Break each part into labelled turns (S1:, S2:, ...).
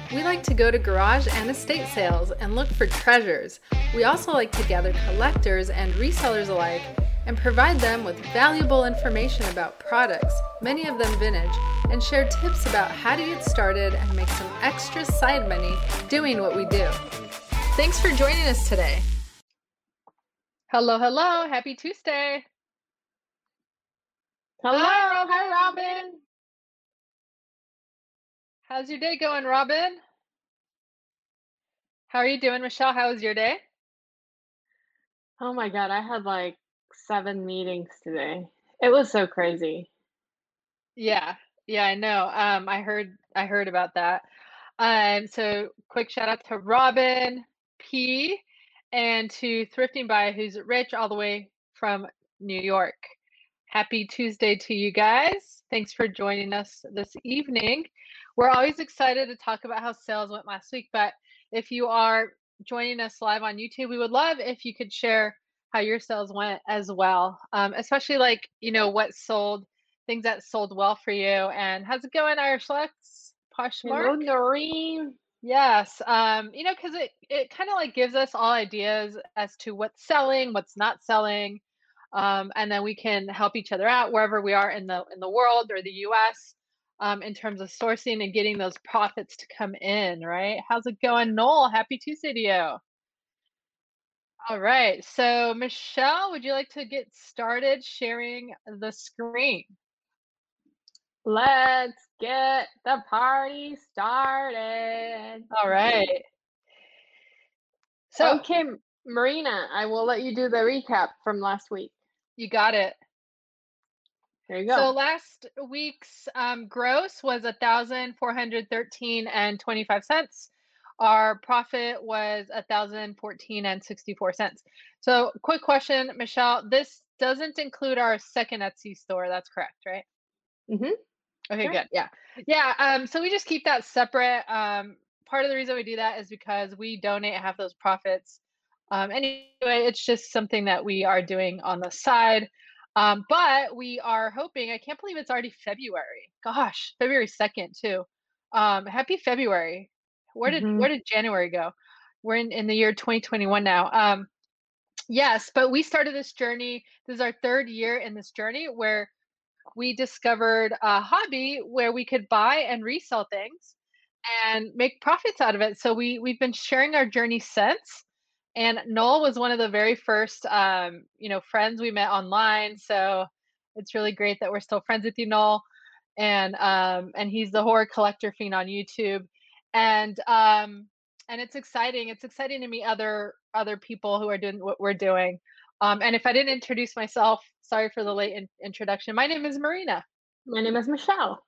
S1: We like to go to garage and estate sales and look for treasures. We also like to gather collectors and resellers alike and provide them with valuable information about products, many of them vintage, and share tips about how to get started and make some extra side money doing what we do. Thanks for joining us today. Hello, hello. Happy Tuesday.
S2: Hello. Hi, Robin.
S1: How's your day going, Robin? How are you doing, Michelle? How was your day?
S2: Oh my God, I had like 7 meetings today. It was so crazy.
S1: Yeah, I know. I heard about that. So quick shout out to Robin P and to Thrifting By, who's rich all the way from New York. Happy Tuesday to you guys. Thanks for joining us this evening. We're always excited to talk about how sales went last week, but if you are joining us live on YouTube, we would love if you could share how your sales went as well, especially like, what sold, things that sold well for you. And how's it going, Irish Lux?
S2: Hello,
S1: Poshmark?
S2: Noreen.
S1: Yes, because it kind of like gives us all ideas as to what's selling, what's not selling, and then we can help each other out wherever we are in the world or the U.S. In terms of sourcing and getting those profits to come in, right? How's it going, Noel? Happy Tuesday to you. All right, so Michelle, would you like to get started sharing the screen?
S2: Let's get the party started.
S1: All right. So
S2: Okay, Marina, I will let you do the recap from last week.
S1: you got it.
S2: There you
S1: So
S2: go.
S1: last week's gross was 1,413 and 25 cents. Our profit was 1,014 and 64 cents. So quick question, Michelle, this doesn't include our second Etsy store. That's correct, right?
S2: Mm-hmm.
S1: Okay,
S2: Sure.
S1: good. Yeah. Yeah. So we just keep that separate. Part of the reason we do that is because we donate half those profits. Anyway, it's just something that we are doing on the side. But we are hoping, I can't believe it's already February. Gosh, February 2nd too. Happy February. Where did
S2: Mm-hmm.
S1: where did January go? We're in the year 2021 now. Yes, but we started this journey. This is our third year in this journey where we discovered a hobby where we could buy and resell things and make profits out of it. So we've been sharing our journey since. And Noel was one of the very first friends we met online. So it's really great that we're still friends with you, Noel. And he's the horror collector fiend on YouTube. And it's exciting. It's exciting to meet other people who are doing what we're doing. And if I didn't introduce myself, sorry for the late introduction. My name is Marina.
S2: My name is Michelle.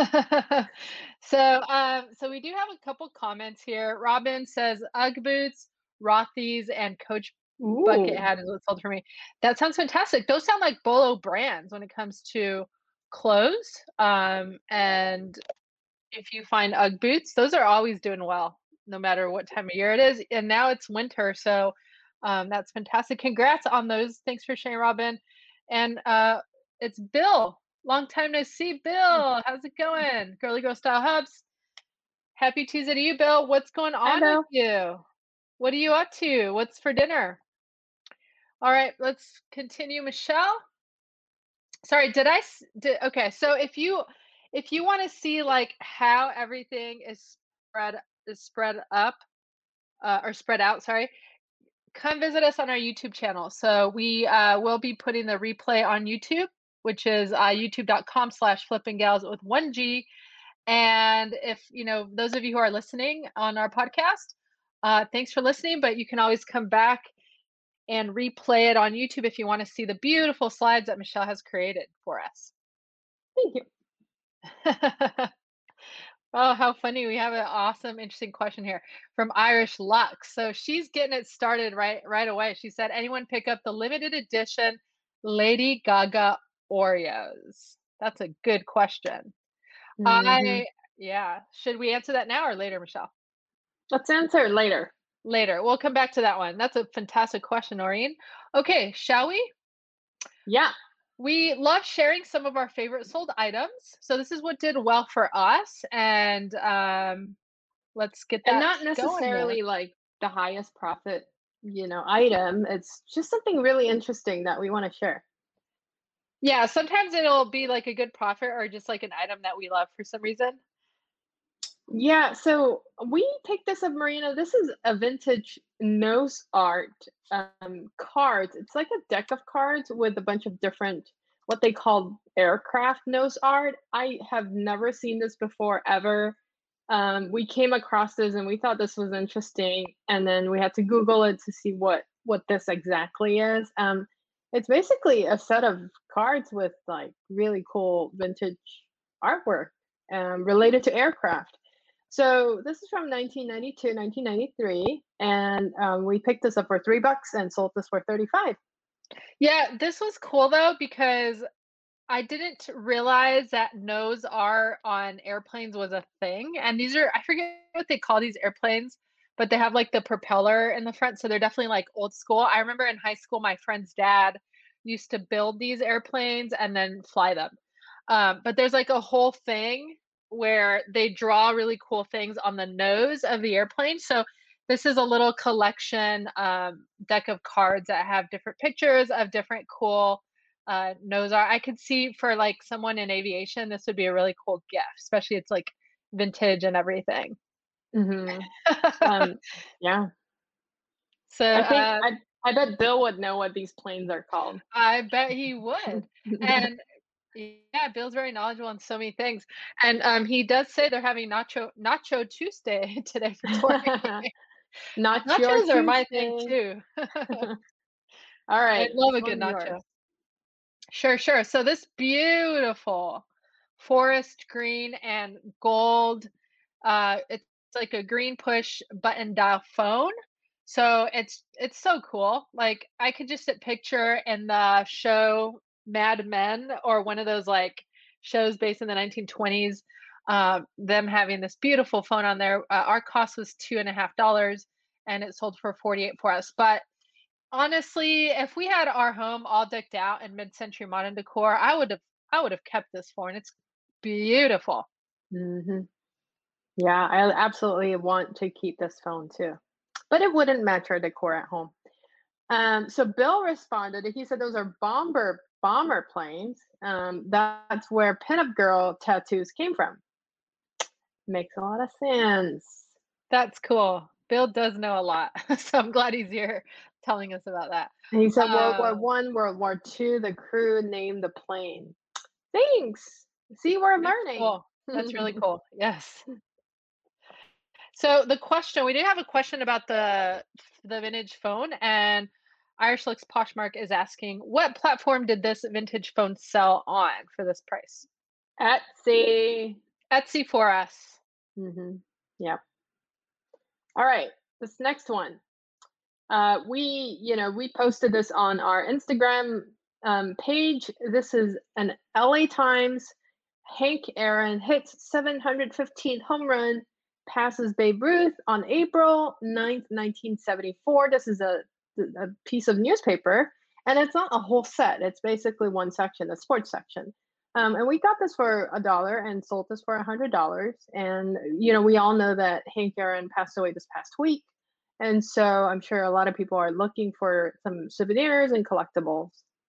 S1: So we do have a couple comments here. Robin says UGG boots, Rothy's, and Coach Bucket
S2: Ooh.
S1: Hat is what sold for me. That sounds fantastic. Those sound like Bolo brands when it comes to clothes. And if you find UGG boots, those are always doing well, no matter what time of year it is. And now it's winter, so that's fantastic. Congrats on those. Thanks for sharing, Robin. And it's Bill. Long time no see, Bill. How's it going? Girly Girl Style Hubs. Happy Tuesday to you, Bill. What's going
S2: Hi,
S1: on with
S2: Bill.
S1: you? What are you up to? What's for dinner? All right, let's continue, Michelle. Sorry, okay, so if you want to see like how everything is spread up or spread out, sorry, come visit us on our YouTube channel. So we will be putting the replay on YouTube, which is youtube.com/flippinggals with 1G. And if, those of you who are listening on our podcast, thanks for listening, but you can always come back and replay it on YouTube if you want to see the beautiful slides that Michelle has created for us.
S2: Thank you.
S1: Oh, how funny. We have an awesome, interesting question here from Irish Lux. So she's getting it started right away. She said, anyone pick up the limited edition Lady Gaga Oreos? That's a good question.
S2: Mm-hmm.
S1: I Yeah. Should we answer that now or later, Michelle?
S2: Let's answer later.
S1: Later. We'll come back to that one. That's a fantastic question, Noreen. Okay, shall we?
S2: Yeah.
S1: We love sharing some of our favorite sold items. So this is what did well for us. And let's get
S2: And
S1: that
S2: not
S1: going there.
S2: necessarily like the highest profit, item. It's just something really interesting that we want to share.
S1: Yeah, sometimes it'll be like a good profit or just like an item that we love for some reason.
S2: Yeah, so we picked this up, Marina. This is a vintage nose art cards. It's like a deck of cards with a bunch of different what they call aircraft nose art. I have never seen this before ever. We came across this and we thought this was interesting, and then we had to Google it to see what this exactly is. It's basically a set of cards with like really cool vintage artwork related to aircraft. So this is from 1992, 1993, and we picked this up for $3 and sold this for 35.
S1: Yeah, this was cool though because I didn't realize that nose art on airplanes was a thing. And these are, I forget what they call these airplanes, but they have like the propeller in the front. So they're definitely like old school. I remember in high school, my friend's dad used to build these airplanes and then fly them. But there's like a whole thing where they draw really cool things on the nose of the airplane. So this is a little collection deck of cards that have different pictures of different cool nose art. I could see for like someone in aviation, this would be a really cool gift, especially it's like vintage and everything.
S2: Hmm. Yeah,
S1: So
S2: I think I bet Bill would know what these planes are called.
S1: I bet he would. And yeah, Bill's very knowledgeable on so many things. And he does say they're having Nacho Tuesday today for touring.
S2: Not your
S1: Nachos are my thing
S2: Tuesday.
S1: too.
S2: All
S1: I
S2: right,
S1: love
S2: this
S1: a good
S2: one's yours.
S1: nacho. Sure, sure. So this beautiful forest green and gold, it's like a green push button dial phone. So it's so cool. Like I could just picture in the show Mad Men or one of those like shows based in the 1920s, them having this beautiful phone on there. Our cost was $2.50 and it sold for 48 for us. But honestly, if we had our home all decked out in mid-century modern decor, I would have kept this for, and it's beautiful.
S2: Hmm. Yeah, I absolutely want to keep this phone too, but it wouldn't match our decor at home. So Bill responded. He said those are bomber planes. That's where pinup girl tattoos came from. Makes a lot of sense.
S1: That's cool. Bill does know a lot, so I'm glad he's here telling us about that.
S2: And he said World War
S1: Um,
S2: One, World War Two, the crew named the plane. Thanks. See, we're
S1: that's
S2: learning.
S1: cool. That's really cool. Yes. So the question, we did have a question about the vintage phone, and Irish Looks Poshmark is asking, what platform did this vintage phone sell on for this price?
S2: Etsy.
S1: Etsy for us.
S2: Hmm. Yeah. All right. This next one. We posted this on our Instagram page. This is an LA Times. Hank Aaron hits 715th home run, passes Babe Ruth on April 9th, 1974. This is a piece of newspaper, and it's not a whole set. It's basically one section, the sports section. And we got this for $1 and sold this for $100. And we all know that Hank Aaron passed away this past week, and so I'm sure a lot of people are looking for some souvenirs and collectibles.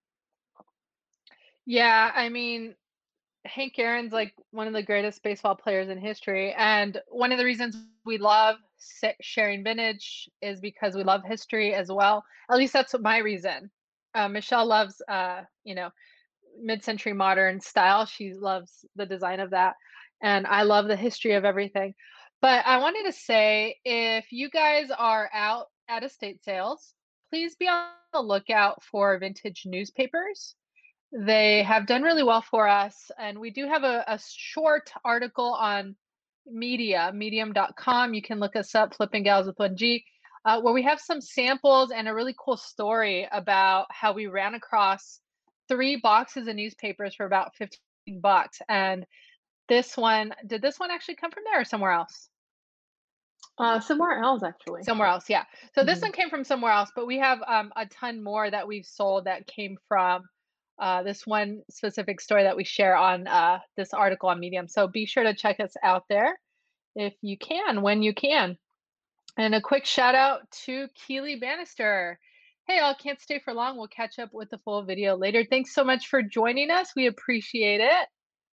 S1: Yeah, I mean, Hank Aaron's like one of the greatest baseball players in history. And one of the reasons we love sharing vintage is because we love history as well. At least that's what my reason. Michelle loves, mid-century modern style. She loves the design of that. And I love the history of everything. But I wanted to say, if you guys are out at estate sales, please be on the lookout for vintage newspapers. They have done really well for us, and we do have a short article on medium.com. You can look us up, Flipping Gals with 1G, where we have some samples and a really cool story about how we ran across 3 boxes of newspapers for about 15 bucks. And this one actually come from there or somewhere else?
S2: Somewhere else, actually.
S1: Somewhere else, yeah. So this
S2: Mhm.
S1: one came from somewhere else, but we have a ton more that we've sold that came from this one specific story that we share on this article on Medium. So be sure to check us out there. if you can, when you can. And a quick shout out to Keely Bannister. Hey, all, can't stay for long. We'll catch up with the full video later. Thanks so much for joining us. We appreciate it.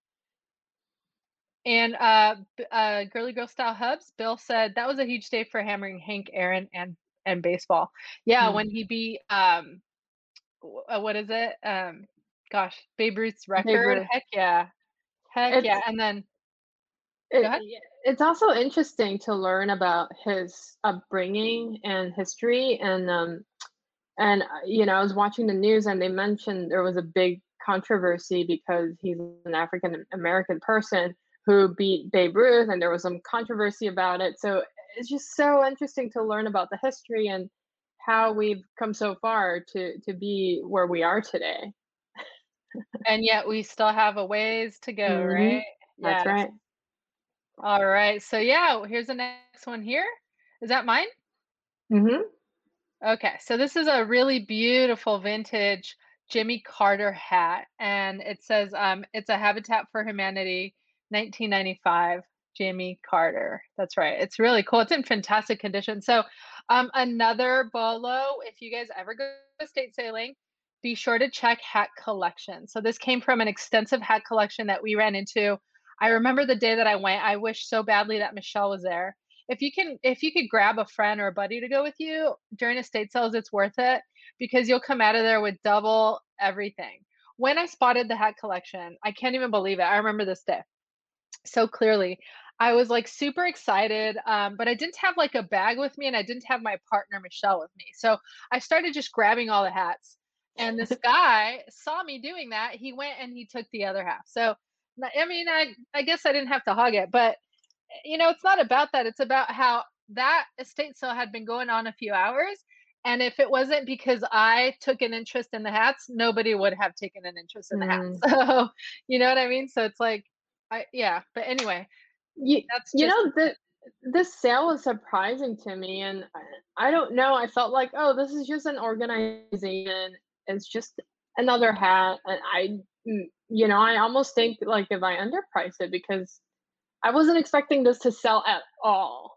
S1: And Girly Girl Style Hubs, Bill said that was a huge day for hammering Hank Aaron and baseball. Yeah,
S2: Mm.
S1: when he beat what is it? Gosh, Babe Ruth's
S2: Babe
S1: record.
S2: Ruth.
S1: Heck yeah.
S2: It's
S1: And then go
S2: it,
S1: ahead.
S2: yeah, it's also interesting to learn about his upbringing and history, and I was watching the news and they mentioned there was a big controversy because he's an African American person who beat Babe Ruth, and there was some controversy about it. So it's just so interesting to learn about the history and how we've come so far to be where we are today.
S1: And yet we still have a ways to go,
S2: Mhm.
S1: right?
S2: That's
S1: Yes.
S2: right.
S1: All right. So yeah, here's the next one here. Is that mine?
S2: Mhm.
S1: Okay. So this is a really beautiful vintage Jimmy Carter hat, and it says it's a Habitat for Humanity 1995 Jimmy Carter. That's right. It's really cool. It's in fantastic condition. So another bolo, if you guys ever go estate sailing, be sure to check hat collection. So this came from an extensive hat collection that we ran into. I remember the day that I went. I wish so badly that Michelle was there. If you could grab a friend or a buddy to go with you during estate sales, it's worth it because you'll come out of there with double everything. When I spotted the hat collection, I can't even believe it. I remember this day so clearly. I was like super excited, but I didn't have like a bag with me and I didn't have my partner Michelle with me. So I started just grabbing all the hats. And this guy saw me doing that. He went and he took the other half. So, I mean, I guess I didn't have to hug it, but it's not about that. It's about how that estate sale had been going on a few hours. And if it wasn't because I took an interest in the hats, nobody would have taken an interest in the hats.
S2: Mm.
S1: So, you know what I mean? So it's like, yeah. But anyway,
S2: You
S1: that's
S2: you
S1: just
S2: know, this sale was surprising to me, and I don't know, I felt like, "Oh, this is just an organization, it's just another hat," and I almost think, like, if I underpriced it because I wasn't expecting this to sell at all,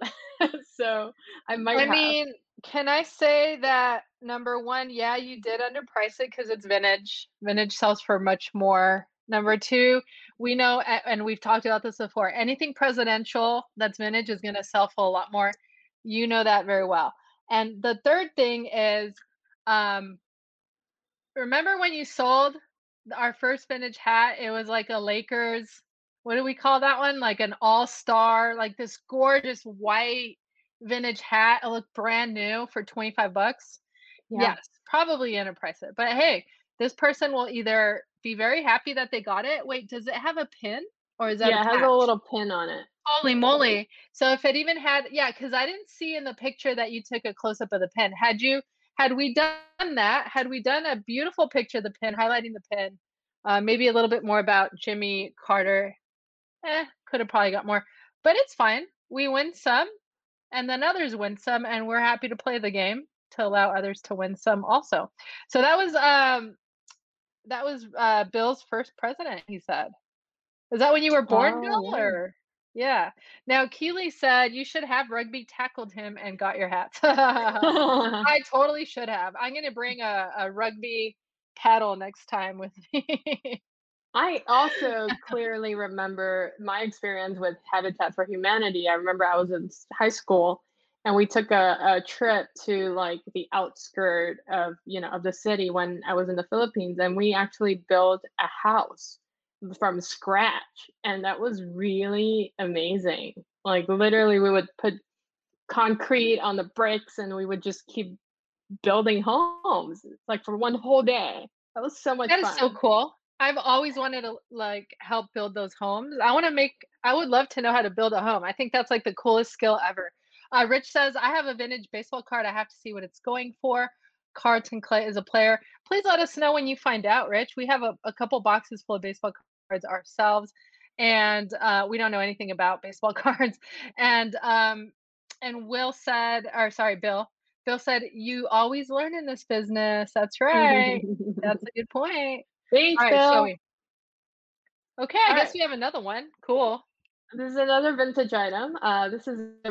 S2: so I might
S1: I
S2: have.
S1: mean, can I say that number 1, yeah, you did underprice it because it's vintage. Vintage sells for much more. Number 2, we know, and we've talked about this before, anything presidential that's vintage is gonna sell for a lot more. You know that very well. And the third thing is, um, remember when you sold our first vintage hat? It was like a Lakers, what do we call that one? Like an all-star, like this gorgeous white vintage hat. It looked brand new for 25 bucks.
S2: Yeah.
S1: Yes, probably underprice it. But hey, this person will either be very happy that they got it. Wait, does it have a pin or is that a
S2: Yeah, it has a
S1: patch?
S2: little pin on it.
S1: Holy moly. So if it even had, yeah, because I didn't see in the picture that you took a close up of the pin. Had we done that, had we done a beautiful picture of the pin, highlighting the pin, maybe a little bit more about Jimmy Carter, could have probably got more, but it's fine. We win some and then others win some, and we're happy to play the game to allow others to win some also. So that was Bill's first president, he said. Is that when you were born,
S2: Oh,
S1: Bill,
S2: yeah.
S1: or yeah. Now Keely said, "You should have rugby tackled him and got your hat." I totally should have. I'm gonna bring a rugby paddle next time with me.
S2: I also clearly remember my experience with Habitat for Humanity. I remember I was in high school and we took a trip to like the outskirt of the city when I was in the Philippines, and we actually built a house from scratch, and that was really amazing. Like literally we would put concrete on the bricks and we would just keep building homes like for one whole day. That was so much
S1: That is so
S2: fun.
S1: cool. I've always wanted to, like, help build those homes. I would love to know how to build a home. I think that's, like, the coolest skill ever. Rich says, "I have a vintage baseball card. I have to see what it's going for. Carlton Clay is a player." Please let us know when you find out, Rich. We have a couple boxes full of baseball cards ourselves, and, we don't know anything about baseball cards. And Will said, or sorry, Bill said, "You always learn in this business." That's right. That's a good point.
S2: Thanks,
S1: Alright, shall
S2: Bill.
S1: we? Okay, I
S2: All
S1: guess
S2: right.
S1: we have another one. Cool.
S2: This is another vintage item. This is a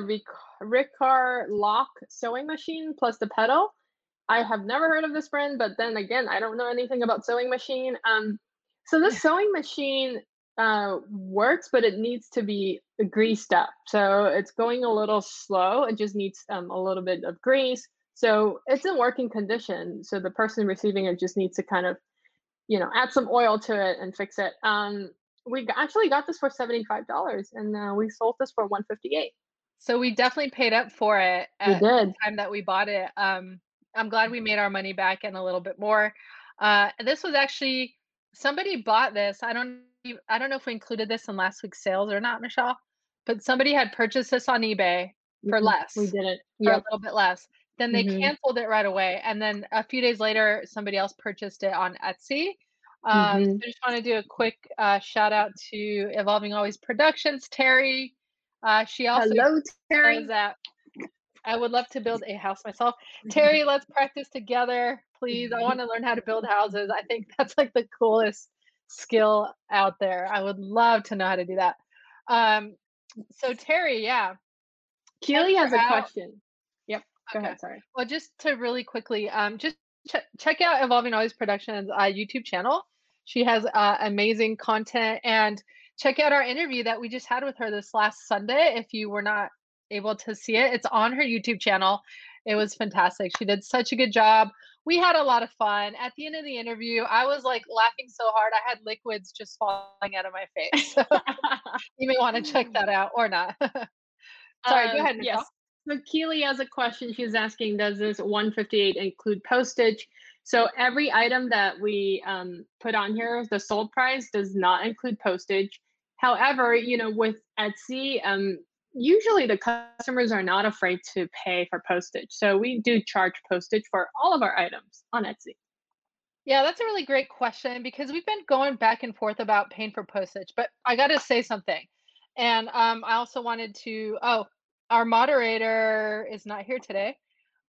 S2: Riccar lock sewing machine plus the pedal. I have never heard of this brand, but then again, I don't know anything about sewing machine. So this sewing machine works, but it needs to be greased up. So it's going a little slow. It just needs a little bit of grease. So it's in working condition. So the person receiving it just needs to kind of, add some oil to it and fix it. Actually got this for $75, and we sold this for 158.
S1: So we definitely paid up for it
S2: We
S1: at the
S2: did.
S1: time that we bought it. I'm glad we made our money back and a little bit more. This was actually somebody bought this. I don't know if we included this in last week's sales or not, Michelle, but somebody had purchased this on eBay for
S2: We
S1: less,
S2: did it.
S1: for a
S2: Yep.
S1: little bit less. Then they
S2: Mhm.
S1: canceled it right away, and then a few days later, somebody else purchased it on Etsy. So
S2: Mhm.
S1: I just want to do a quick shout out to Evolving Always Productions, Terry. She also
S2: Hello,
S1: says
S2: Terry.
S1: that I would love to build a house myself. Terry, let's practice together, please. I want to learn how to build houses. I think that's like the coolest skill out there. I would love to know how to do that. Um, so Terry, yeah, check
S2: Keely has a
S1: her out.
S2: question. Yep. Go
S1: Okay.
S2: ahead, sorry.
S1: Well, just to really quickly, just check out Evolving Always Productions YouTube channel. She has amazing content, and check out our interview that we just had with her this last Sunday. If you were not able to see it, it's on her YouTube channel. It was fantastic. She did such a good job. We had a lot of fun. At the end of the interview, I was like laughing so hard I had liquids just falling out of my face. So you may want to check that out or not. Sorry, go ahead, Michelle.
S2: Yes. So Keely has a question. She's asking, does this 158 include postage? So every item that we put on here, the sold price does not include postage. However, with Etsy, usually the customers are not afraid to pay for postage. So we do charge postage for all of our items on Etsy.
S1: Yeah, that's a really great question because we've been going back and forth about paying for postage, but I got to say something. And I also wanted to, our moderator is not here today,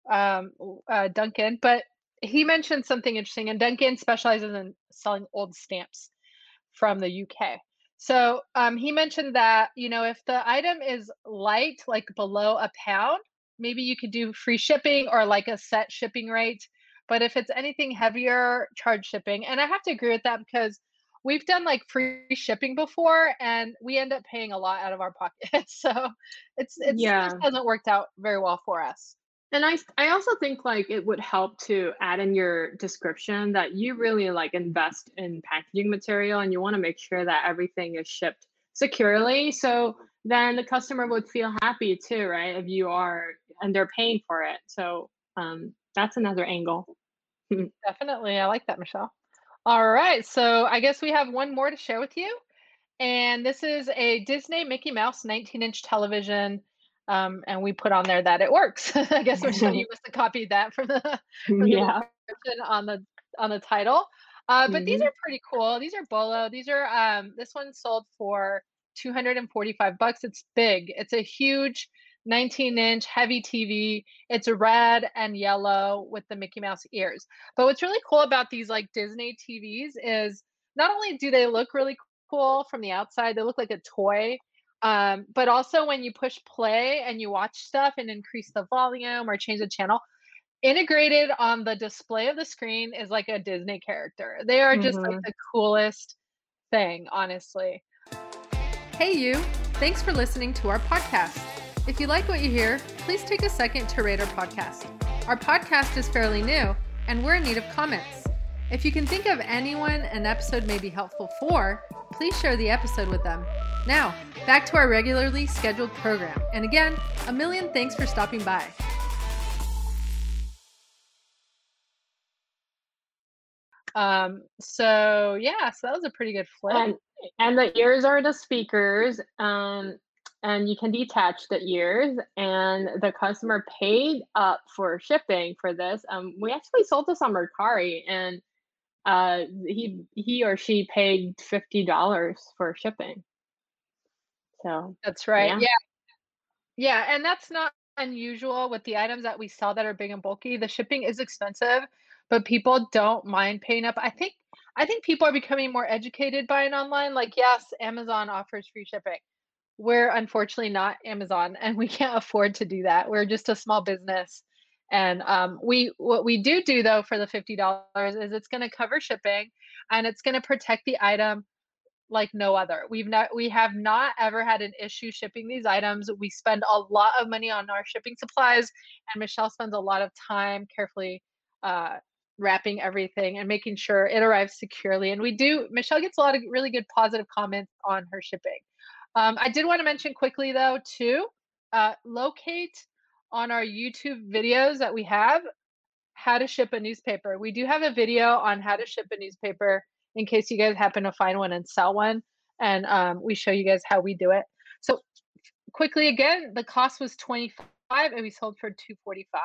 S1: Duncan, but he mentioned something interesting. And Duncan specializes in selling old stamps from the UK. So he mentioned that, if the item is light, like below a pound, maybe you could do free shipping or like a set shipping rate. But if it's anything heavier, charge shipping. And I have to agree with that because we've done like free shipping before and we end up paying a lot out of our pocket. So it's just
S2: Yeah.
S1: hasn't worked out very well for us.
S2: And I also think like it would help to add in your description that you really like invest in packaging material and you want to make sure that everything is shipped securely. So then the customer would feel happy too, right? If you are and they're paying for it. So that's another angle.
S1: Definitely. I like that, Michelle. All right. So I guess we have one more to share with you. And this is a Disney Mickey Mouse 19-inch television. And we put on there that it works. I guess Michelle, you must have copied that from the from the
S2: Yeah.
S1: description on the title. But these
S2: Hmm.
S1: are pretty cool. These are Bolo. These are this one sold for 245 bucks. It's big. It's a huge 19-inch heavy TV. It's red and yellow with the Mickey Mouse ears. But what's really cool about these like Disney TVs is not only do they look really cool from the outside, they look like a toy. But also when you push play and you watch stuff and increase the volume or change the channel, integrated on the display of the screen is like a Disney character. They are just like
S2: Hmm.
S1: the coolest thing, honestly. Hey, you. Thanks for listening to our podcast. If you like what you hear, please take a second to rate our podcast. Our podcast is fairly new, and we're in need of comments. If you can think of anyone an episode may be helpful for, please share the episode with them. Now, back to our regularly scheduled program. And again, a million thanks for stopping by. So yeah, so that was a pretty good flip.
S2: And the ears are the speakers, and you can detach the ears. And the customer paid up for shipping for this. We actually sold this on Mercari, and he or she paid $50 for shipping. So
S1: That's right.
S2: yeah.
S1: Yeah. Yeah, and that's not unusual with the items that we sell that are big and bulky. The shipping is expensive, but people don't mind paying up. I think people are becoming more educated buying online. Like, yes, Amazon offers free shipping, we're unfortunately not Amazon, and we can't afford to do that. We're just a small business, and we what we do though for the $50 is it's going to cover shipping, and it's going to protect the item like no other. We have not ever had an issue shipping these items. We spend a lot of money on our shipping supplies, and Michelle spends a lot of time carefully uh, wrapping everything and making sure it arrives securely. And we do. Michelle gets a lot of really good positive comments on her shipping. I did want to mention quickly though too. Locate on our YouTube videos that we have how to ship a newspaper. We do have a video on how to ship a newspaper in case you guys happen to find one and sell one, and we show you guys how we do it. So quickly again, the cost was 25 and we sold for 245.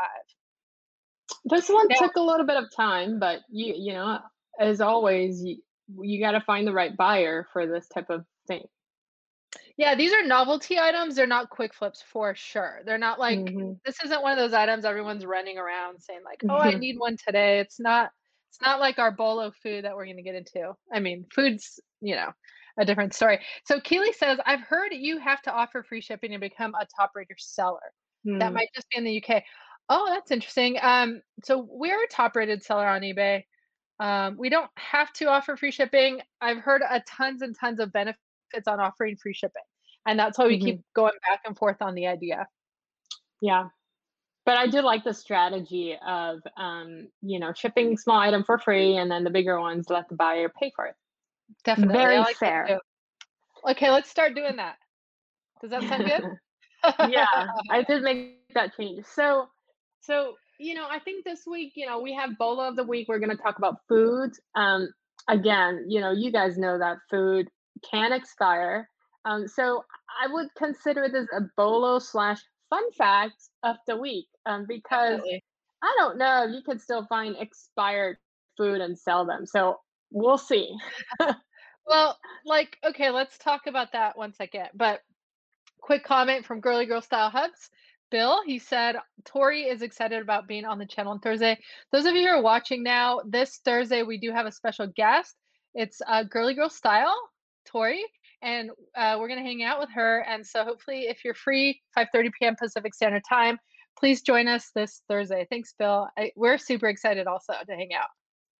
S2: This one
S1: Now,
S2: took a little bit of time, but as always, you got to find the right buyer for this type of thing.
S1: yeah, these are novelty items. They're not quick flips for sure. They're not like
S2: Hmm.
S1: this isn't one of those items everyone's running around saying like, "Oh, I need one today." It's not like our bolo food that we're going to get into. I mean, food's, a different story. So Keely says, "I've heard you have to offer free shipping and become a top rater seller. That
S2: Hmm.
S1: might just be in the UK." Oh, that's interesting. So we're a top rated seller on eBay. We don't have to offer free shipping. I've heard a tons and tons of benefits on offering free shipping, and that's why we keep
S2: Hmm.
S1: going back and forth on the idea.
S2: Yeah. But I do like the strategy of, shipping small item for free and then the bigger ones let the buyer pay for it.
S1: Definitely, I
S2: Very
S1: like that
S2: fair.
S1: too. Okay, let's start doing that. Does that sound good?
S2: Yeah, I did make that change. So, I think this week, we have Bola of the week. We're going to talk about food. Again, you guys know that food can expire. So I would consider this a Bolo slash fun fact of the week, because
S1: Definitely.
S2: I don't know if you can still find expired food and sell them. So we'll see.
S1: Well, like, okay, let's talk about that one second. But quick comment from Girly Girl Style Hubs. Bill, he said, Tori is excited about being on the channel on Thursday. Those of you who are watching now, this Thursday we do have a special guest. It's Girly Girl Style, Tori, and we're gonna hang out with her. And so hopefully, if you're free, 5:30 p.m. Pacific Standard Time, please join us this Thursday. Thanks, Bill. We're super excited also to hang out.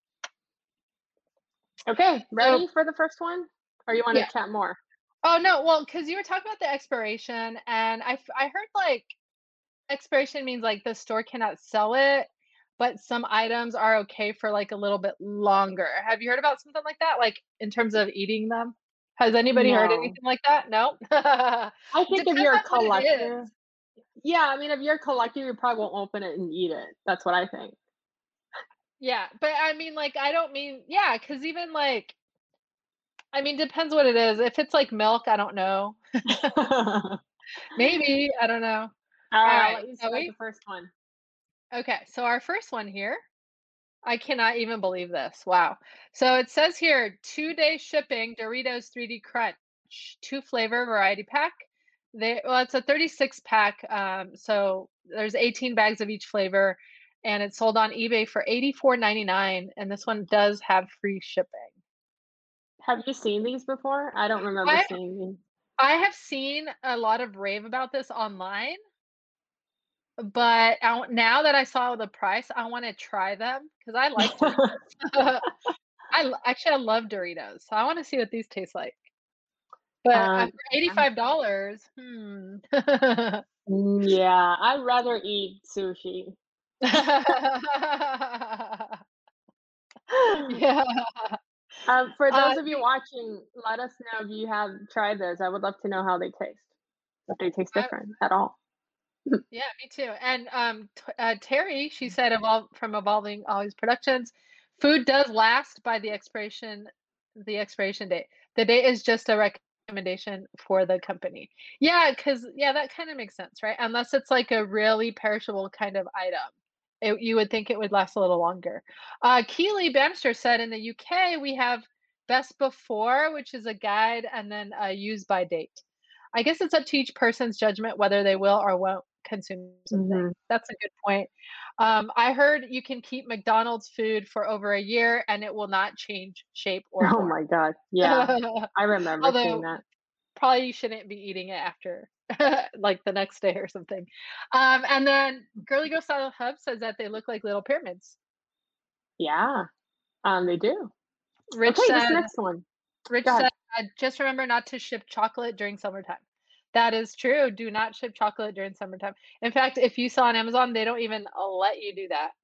S2: Okay,
S1: So
S2: ready for the first one? Or you want
S1: yeah.
S2: to chat more?
S1: Oh no, well, because you were talking about the expiration, and I heard like expiration means, like, the store cannot sell it, but some items are okay for, like, a little bit longer. Have you heard about something like that? Like, in terms of eating them? Has anybody heard
S2: No.
S1: anything like that? No?
S2: I
S1: It
S2: think if
S1: depends
S2: you're a
S1: on what it is.
S2: collector, yeah, I mean, if you're a collector, you probably won't open it and eat it. That's what I think.
S1: Yeah, but I mean, like, I don't mean yeah, because even, like I mean, depends what it is. If it's, like, milk, I don't know.
S2: All
S1: Maybe, I don't know.
S2: right, I'll
S1: Alright,
S2: let you
S1: so
S2: start the first one.
S1: okay, so our first one here I cannot even believe this. Wow. So it says here 2-day shipping Doritos 3D Crunch, two flavor variety pack. Well, it's a 36 pack. So there's 18 bags of each flavor, and it's sold on eBay for 84.99. And this one does have free shipping.
S2: Have you seen these before? I don't remember
S1: I
S2: seeing these.
S1: I have seen a lot of rave about this online, but now that I saw the price, I want to try them because I like Doritos. Actually, I love Doritos, so I wanna see what these taste like. But, for
S2: Yeah.
S1: $85,
S2: Yeah, I'd rather eat sushi.
S1: Yeah.
S2: For those of you
S1: The
S2: watching, let us know if you have tried those. I would love to know how they taste, if they taste
S1: I
S2: different at all.
S1: yeah, me too, and, Terry, she said from Evolving Always Productions, "Food does last by the expiration date. The date is just a recommendation for the company." Yeah, because yeah, that kinda makes sense, right? Unless it's like a really perishable kind of item. You would think it would last a little longer. Keely Bannister said, "In the UK, we have best before, which is a guide, and then a use by date." I guess it's up to each person's judgment whether they will or won't consume something.
S2: Mhm.
S1: That's a good point. I heard you can keep McDonald's food for over a year and it will not change shape or
S2: Oh
S1: form.
S2: my god, yeah. I remember seeing
S1: Although
S2: that.
S1: probably you shouldn't be eating it after, like, the next day or something. And then Girly Girl Style Hub says that they look like little pyramids.
S2: Yeah, they do.
S1: Rich
S2: Okay, this
S1: said
S2: next one.
S1: Rich
S2: Go ahead.
S1: said, "Just remember not to ship chocolate during summertime." That is true, do not ship chocolate during summertime. In fact, if you saw on Amazon, they don't even let you do that.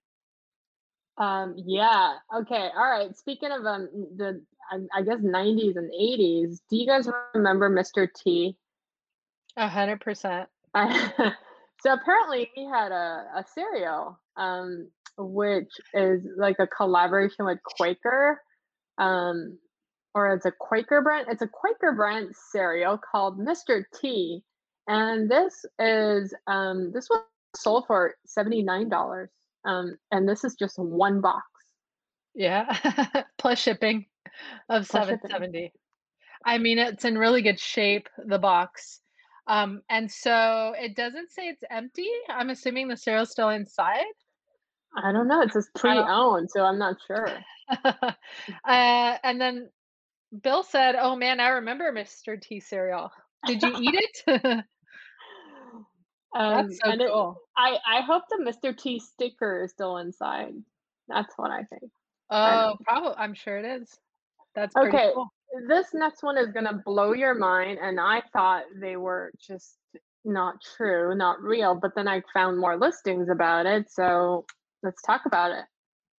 S2: Yeah. Okay. All right. Speaking of I guess 90s and 80s, do you guys remember Mr. T?
S1: 100%.
S2: So apparently he had a cereal, which is like a collaboration with Quaker, um, or it's a Quaker brand. It's a Quaker brand cereal called Mr. T, and this was sold for $79, and this is just one box
S1: Yeah. Plus shipping of
S2: plus shipping.
S1: 770. I mean, it's in really good shape, the box. And so it doesn't say it's empty. I'm assuming the cereal's still inside.
S2: I don't know. It says
S1: I don't
S2: pre-owned, so I'm not sure.
S1: and then Bill said, "Oh man, I remember Mr. T cereal. Did you eat it?" That's so
S2: And it
S1: cool.
S2: I hope the Mr. T sticker is still inside. That's what I think. I don't
S1: Oh,
S2: know.
S1: probably I'm sure it is. That's pretty
S2: Okay,
S1: cool.
S2: this next one is gonna blow your mind, and I thought they were just not true, not real, but then I found more listings about it, so let's talk about it.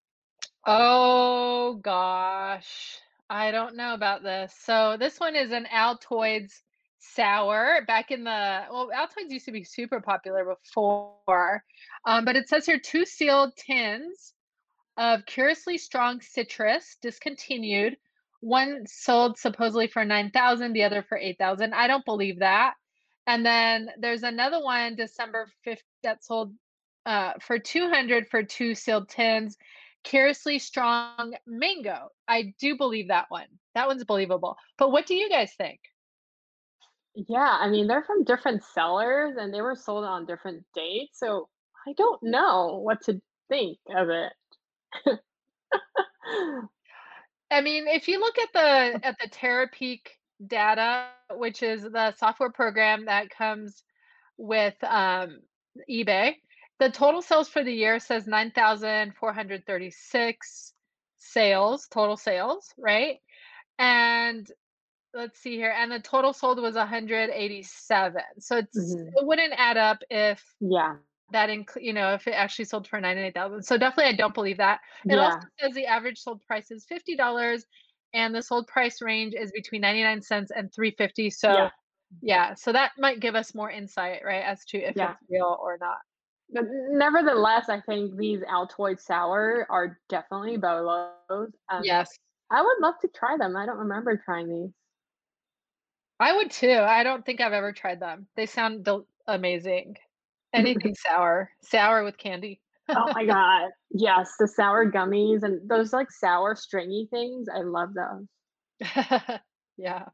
S1: Oh gosh. I don't know about this. So this one is an Altoids sour back in the Altoids used to be super popular before. But it says here two sealed tins of curiously strong citrus discontinued. One sold supposedly for 9,000, the other for 8,000. I don't believe that. And then there's another one December 5th that sold for 200 for two sealed tins. Curiously strong mango. I do believe that one. That one's believable. But what do you guys think?
S2: Yeah, I mean, they're from different sellers, and they were sold on different dates, so I don't know what to think of it.
S1: I mean, if you look at the Terapeak data, which is the software program that comes with eBay, the total sales for the year says 9,436 sales, total sales, right? And let's see here, and the total sold was 187. So
S2: Mhm.
S1: it wouldn't add up if
S2: Yeah,
S1: if it actually sold for 98,000. So definitely I don't believe that. It also
S2: yeah,
S1: says the average sold price is $50 and the sold price range is between 99 cents and 350. So
S2: yeah,
S1: yeah, so that might give us more insight, right, as to if
S2: yeah.
S1: it's real or not.
S2: But nevertheless, I think these Altoid sour are definitely Bolos.
S1: Yes.
S2: I would love to try them. I don't remember trying these.
S1: I would too. I don't think I've ever tried them. They sound amazing. Anything sour, sour with candy.
S2: Oh my god. Yes, the sour gummies and those, like, sour stringy things, I love those.
S1: Yeah.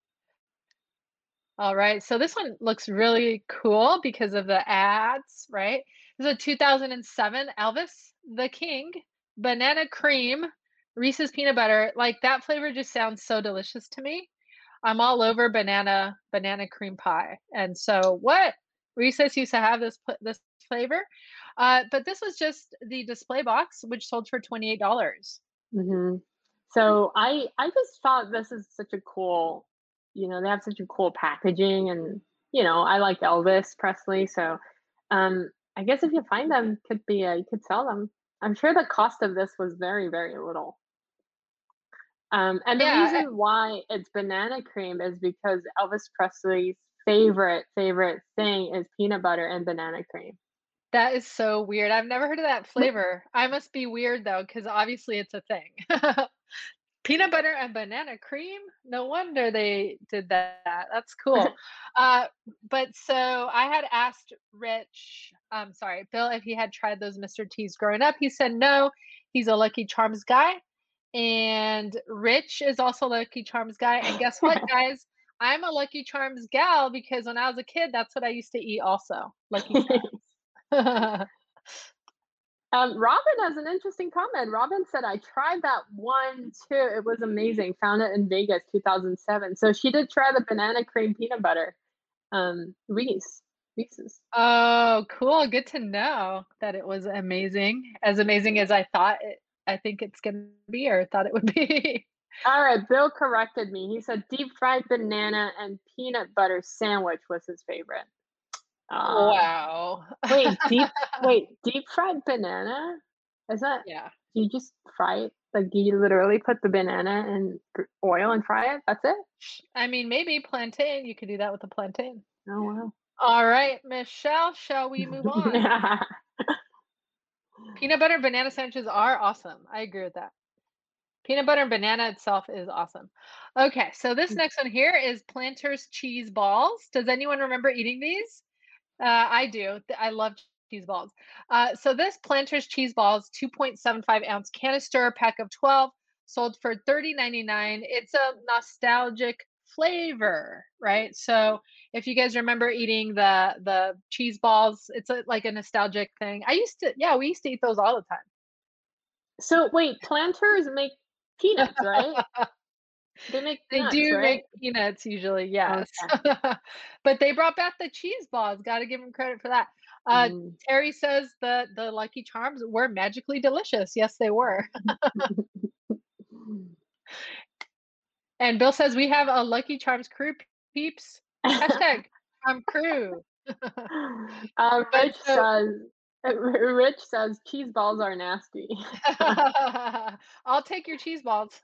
S1: All right. So this one looks really cool because of the ads, right? This is a 2007 Elvis the King banana cream Reese's peanut butter. Like that flavor just sounds so delicious to me. I'm all over banana cream pie. And so what Reese's used to have this flavor. But this was just the display box which sold for $28.
S2: Mhm. So I just thought this is such a cool, they have such a cool packaging, and, I like Elvis Presley, so, I guess if you find them, you could sell them. I'm sure the cost of this was very, very little. And the
S1: Yeah,
S2: reason why it's banana cream is because Elvis Presley's favorite thing is peanut butter and banana cream.
S1: that is so weird. I've never heard of that flavor. I must be weird though, because obviously it's a thing. Peanut butter and banana cream? No wonder they did that. That's cool. Uh, but so I had asked Bill, if he had tried those Mr. T's growing up. He said no. He's a Lucky Charms guy. And Rich is also a Lucky Charms guy. And guess what, guys? I'm a Lucky Charms gal because when I was a kid, that's what I used to eat also. Lucky Charms.
S2: Robin has an interesting comment. Robin said, "I tried that one too. It was amazing. Found it in Vegas, 2007." So she did try the banana cream peanut butter. Reese's.
S1: Oh, cool. Good to know that it was amazing. As amazing as I thought I think it's gonna be or thought it would be.
S2: All right, Bill corrected me. He said deep fried banana and peanut butter sandwich was his favorite. Uh,
S1: Wow.
S2: deep fried banana? Is that
S1: Yeah.
S2: do you just fry it? Like, do you literally put the banana in oil and fry it? That's it?
S1: I mean, maybe plantain, you could do that with a plantain.
S2: Oh, wow.
S1: All right, Michelle, shall we move on? Peanut butter banana sandwiches are awesome. I agree with that. Peanut butter and banana itself is awesome. Okay, so this next one here is Planters cheese balls. Does anyone remember eating these? I do. I love cheese balls. So this Planters cheese balls, 2.75-ounce canister, pack of 12, sold for 30.99. It's a nostalgic flavor, right? So if you guys remember eating the cheese balls, it's like a nostalgic thing. Yeah, we used to eat those all the
S2: So, wait, Planters make peanuts, right?
S1: time.
S2: They make
S1: They
S2: nuts,
S1: do
S2: right?
S1: make peanuts usually, yes.
S2: Okay.
S1: But they brought back the cheese balls, gotta give them credit for that. Uh,
S2: Mm.
S1: Terry says the Lucky Charms were magically delicious. Yes, they were. And Bill says, "We have a Lucky Charms crew, peeps." Hashtag crew. But
S2: Rich
S1: so
S2: says Rich says cheese balls are nasty.
S1: I'll take your cheese balls.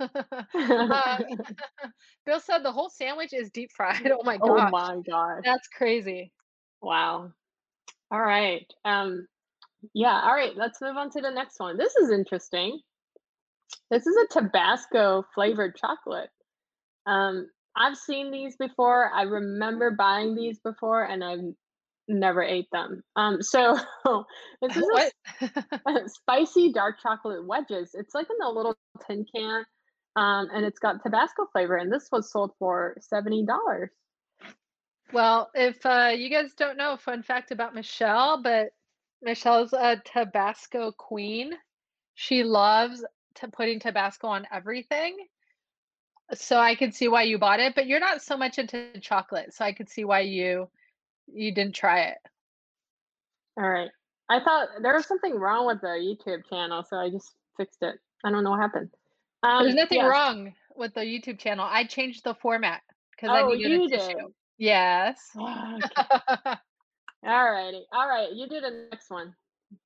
S1: Bill said the whole sandwich is deep fried. Oh my
S2: Oh
S1: gosh,
S2: my gosh.
S1: that's crazy.
S2: Wow. All right. Yeah, all right, let's move on to the next one. This is interesting. This is a Tabasco flavored chocolate. I've seen these before. I remember buying these before and I've never ate them. So this is
S1: What?
S2: spicy dark chocolate wedges. It's like in a little tin can, and it's got Tabasco flavor, and this was sold for $70.
S1: Well, if you guys don't know, fun fact about Michelle, but Michelle's a Tabasco queen. She loves putting Tabasco on everything. So I could see why you bought it, but you're not so much into chocolate. So I could see why you didn't try it.
S2: All right. I thought there was something wrong with the YouTube channel, so I just fixed it. I don't know what happened.
S1: There's nothing
S2: Yes.
S1: wrong with the YouTube channel. I changed the format because I
S2: Oh,
S1: needed a
S2: you
S1: tissue.
S2: did.
S1: Yes.
S2: Okay. All righty. All right. You do the next one.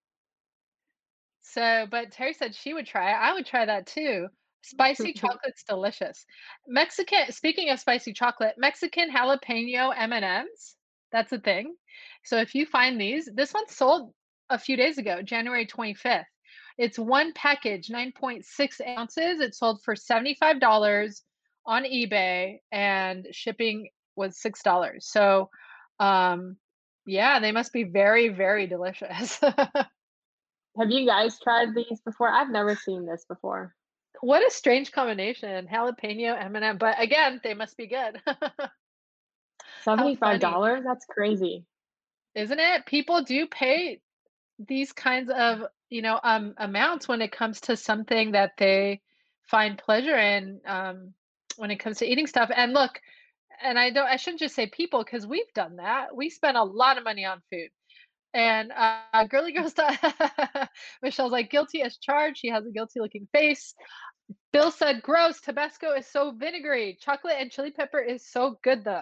S1: So, but Terry said she would try it. I would try that too. Spicy chocolate's delicious. Mexican, speaking of spicy chocolate, Mexican jalapeno M&Ms. That's a thing. So if you find these, this one sold a few days ago, January 25th. It's one package, 9.6 ounces. It sold for $75 on eBay and shipping was $6. So, um, yeah, they must be very, very delicious.
S2: Have you guys tried these before? I've never seen this before.
S1: What a strange combination, jalapeno, M&M, but again, they must be good. How funny,
S2: $75? That's crazy.
S1: isn't it? People do pay these kinds of, amounts when it comes to something that they find pleasure in, when it comes to eating stuff. And look, and I shouldn't just say people because we've done that. We spend a lot of money on food. And girly girl stuff. Michelle's like guilty as charged. She has a guilty looking face. Bill said, "Gross. Tabasco is so vinegary. Chocolate and chili pepper is so good, though."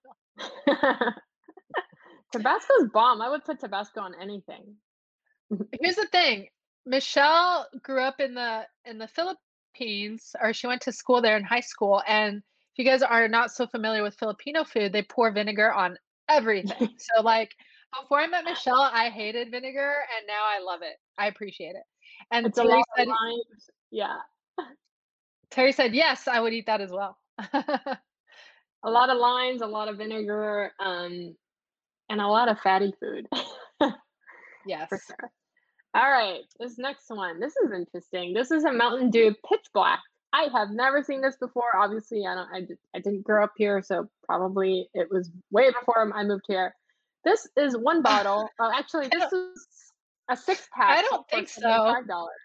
S2: Tabasco's bomb. I would put Tabasco on anything.
S1: Here's the thing: Michelle grew up in the Philippines, or she went to school there in high school. And if you guys are not so familiar with Filipino food, they pour vinegar on everything. So, like before I met Michelle, I hated vinegar, and now I love it. I appreciate it. And
S2: It's a lot of limes. Yeah.
S1: Terry said, "Yes, I would eat that as well."
S2: A lot of limes, a lot of vinegar, and a lot of fatty food. For
S1: Yes.
S2: sure. All right, this next one. This is interesting. This is a Mountain Dew Pitch Black. I have never seen this before. Obviously, I didn't grow up here, so probably it was way before I moved here. This is one bottle. Actually,
S1: I don't
S2: A six pack
S1: I
S2: sold
S1: don't
S2: for
S1: think so.
S2: $75.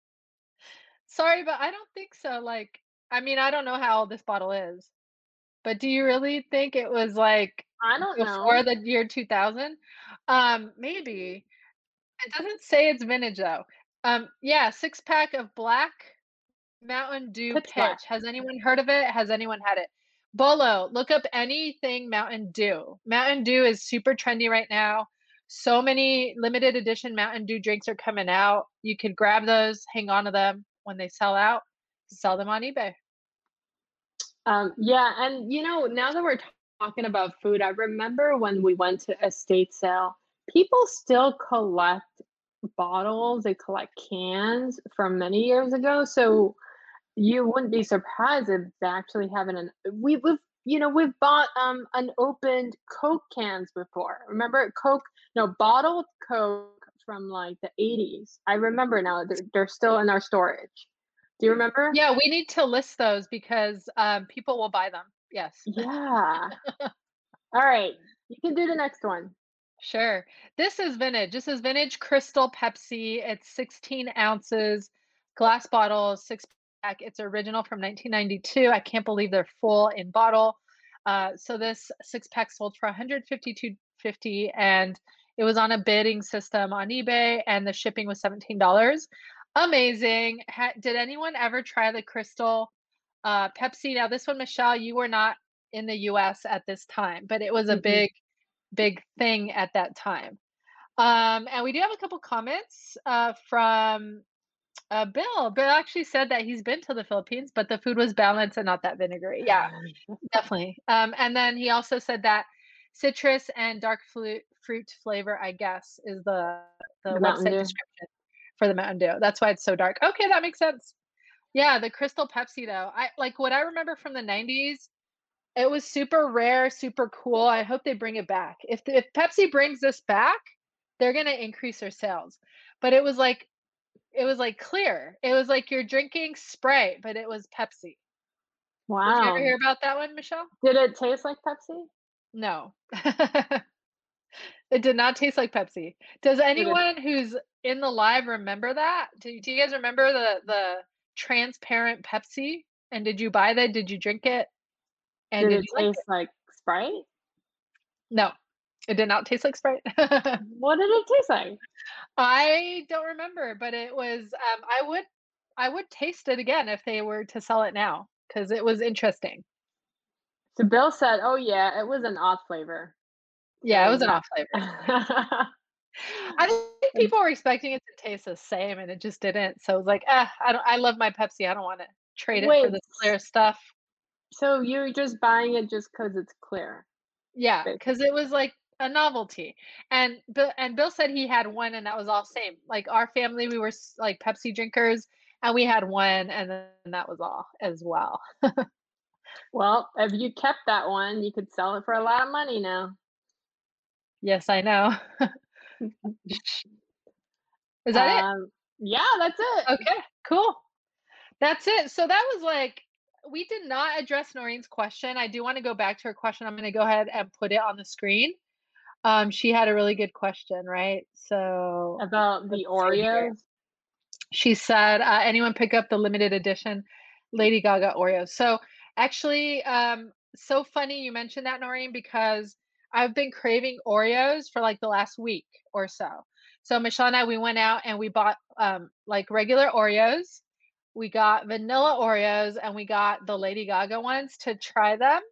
S1: Sorry, but I don't think so. Like, I mean, I don't know how old this bottle is, but do you really think it was like
S2: I don't
S1: before
S2: know.
S1: the year 2000? Maybe. It doesn't say it's vintage though. Yeah, six pack of black Mountain Dew
S2: Pitch black.
S1: Pitch. Has anyone heard of it? Has anyone had it? Bolo, look up anything Mountain Dew. Mountain Dew is super trendy right now. So many limited edition Mountain Dew drinks are coming out. You could grab those, hang on to them when they sell out, sell them on eBay.
S2: Yeah, and now that we're talking about food, I remember when we went to estate sale, people still collect bottles, they collect cans from many years ago. So you wouldn't be surprised if they actually have we've bought unopened Coke cans before. Remember Coke? No, bottled Coke from like the 80s. I remember now. They're still in our storage. Do you remember?
S1: Yeah, we need to list those because people will buy them. Yes.
S2: Yeah. All right. You can do the next one.
S1: Sure. This is vintage. This is vintage Crystal Pepsi. It's 16 ounces, glass bottle, six pack. It's original from 1992. I can't believe they're full in bottle. So this six pack sold for 152.50, and it was on a bidding system on eBay, and the shipping was $17. Amazing. Did anyone ever try the Crystal Pepsi? Now, this one, Michelle, you were not in the US at this time, but it was a
S2: Mm-mm.
S1: big thing at that time. And we do have a couple comments from Bill. Bill actually said that he's been to the Philippines, but the food was balanced and not that vinegary. Yeah, definitely. And then he also said that citrus and dark fruit flavor, I guess, is the
S2: The Mountain
S1: website
S2: Dew.
S1: description for the Mountain Dew. That's why it's so dark. Okay, that makes sense. Yeah, the Crystal Pepsi though. I like what I remember from the 90s. It was super rare, super cool. I hope they bring it back. If Pepsi brings this back, they're gonna increase their sales. But it was like clear. It was like you're drinking Sprite, but it was Pepsi. Did you ever
S2: Wow.
S1: hear about that one, Michelle?
S2: Did it taste like Pepsi?
S1: No. It did not taste like Pepsi. Does
S2: Did it
S1: anyone who's in the live remember that? Do you guys remember the transparent Pepsi? And did you buy that? Did you drink it? And
S2: did
S1: did
S2: it
S1: you like
S2: taste
S1: it?
S2: like Sprite?
S1: No. It did not taste like Sprite.
S2: What did it taste like?
S1: I don't remember, but it was, I would taste it again if they were to sell it now because it was interesting.
S2: So Bill said, "Oh yeah, it was an odd flavor."
S1: Yeah, it
S2: So
S1: was an
S2: that
S1: off flavor. I think people were expecting it to taste the same and it just didn't. So it was like, I love my Pepsi. I don't want to trade it for
S2: Wait,
S1: this clear stuff.
S2: so you're just buying it just 'cause it's clear,
S1: Yeah, because it
S2: basically.
S1: was like a novelty. And Bill said he had one and that was all same. Like our family, we were like Pepsi drinkers and we had one and then that was all as well.
S2: Well, if you kept that one, you could sell it for a lot of money now.
S1: Yes, I know. Is that it?
S2: Yeah, that's it.
S1: Okay, cool. That's it. So that was like we did not address Noreen's question. I do want to go back to her question. I'm going to go ahead and put it on the screen. She had a really good question, right? So
S2: About
S1: let's
S2: the
S1: see here.
S2: Oreos.
S1: She said, "Anyone pick up the limited edition Lady Gaga Oreos?" So actually, so funny you mentioned that, Noreen, because I've been craving Oreos for like the last week or so. So Michelle and I, we went out and we bought like regular Oreos. We got vanilla Oreos and we got the Lady Gaga ones to try them,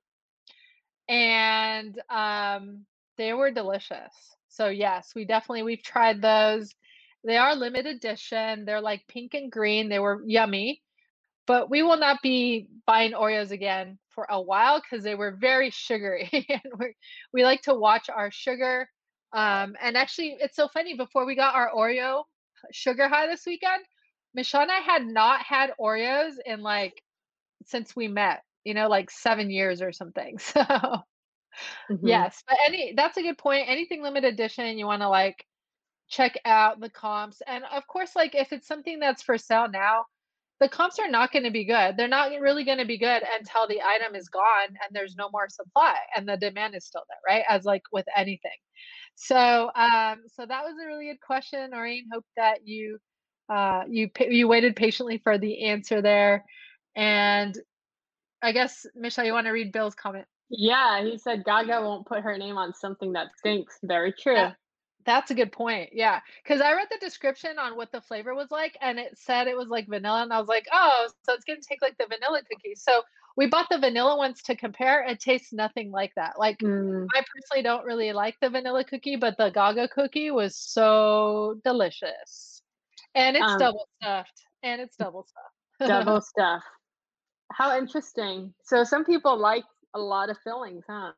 S1: and they were delicious. So yes, we've tried those. They are limited edition. They're like pink and green. They were yummy, but we will not be buying Oreos again for a while because they were very sugary, and we like to watch our sugar. And actually, it's so funny. Before we got our Oreo sugar high this weekend, Michelle and I had not had Oreos in like since we met. Like 7 years or something. So
S2: Mhm.
S1: yes, but that's a good point. Anything limited edition, you wanna, check out the comps, and of course, like, if it's something that's for sale now, the comps are not going to be good. They're not really going to be good until the item is gone and there's no more supply and the demand is still there, right? As like with anything. So, so that was a really good question, Noreen. Hope that you waited patiently for the answer there. And I guess Michelle, you want to read Bill's comment?
S2: Yeah, he said Gaga won't put her name on something that stinks. Very true.
S1: That's a good point. Yeah, because I read the description on what the flavor was like, and it said it was like vanilla, and I was like, oh, so it's gonna take like the vanilla cookies. So we bought the vanilla ones to compare. It tastes nothing like that. Like
S2: Mm,
S1: I personally don't really like the vanilla cookie, but the Gaga cookie was so delicious, and it's
S2: um,
S1: double stuffed, and it's double stuffed.
S2: double stuff. How interesting. So some people like a lot of fillings, huh?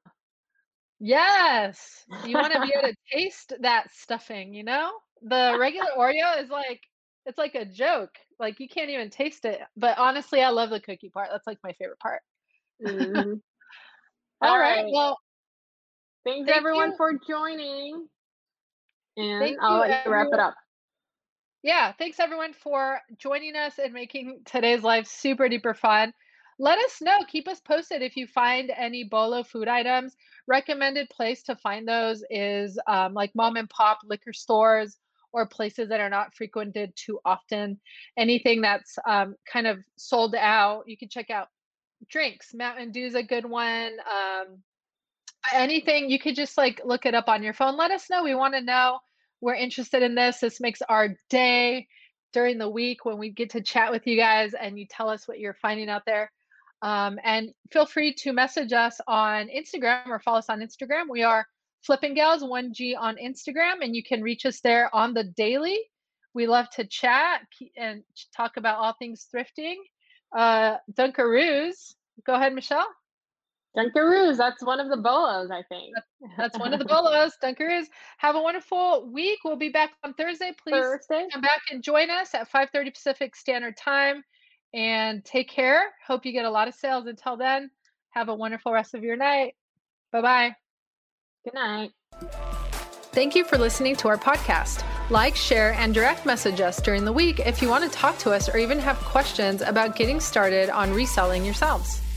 S1: Yes, you wanna be able to taste that stuffing, you know? The regular Oreo is like it's like a joke, like, you can't even taste it, but honestly, I love the cookie part, that's, like, my favorite part.
S2: Mhm. All
S1: Alright,
S2: right.
S1: well,
S2: Thanks
S1: thank
S2: everyone
S1: you
S2: for joining, and
S1: thank
S2: I'll
S1: you,
S2: let you wrap it
S1: everyone
S2: up.
S1: yeah, thanks everyone for joining us and making today's live super duper fun. Let us know, keep us posted if you find any Bolo food items. Recommended place to find those is like mom and pop liquor stores or places that are not frequented too often. Anything that's kind of sold out, you can check out drinks. Mountain Dew is a good one. Anything you could just like look it up on your phone. Let us know. We want to know. We're interested in this. This makes our day during the week when we get to chat with you guys and you tell us what you're finding out there. And feel free to message us on Instagram or follow us on Instagram. We are Flippin' Gals 1G on Instagram, and you can reach us there on the daily. We love to chat and talk about all things thrifting. Dunkaroos. Go ahead, Michelle.
S2: Dunkaroos, that's one of the bolos, I think.
S1: That's one of the bolos. Dunkaroos. Have a wonderful week. We'll be back on Thursday. Please
S2: Thursday.
S1: come back and join us at 5:30 Pacific Standard Time. And take care. Hope you get a lot of sales. Until then, have a wonderful rest of your night. Bye bye.
S2: Good night.
S1: Thank you for listening to our podcast. Like, share, and direct message us during the week if you want to talk to us or even have questions about getting started on reselling yourselves.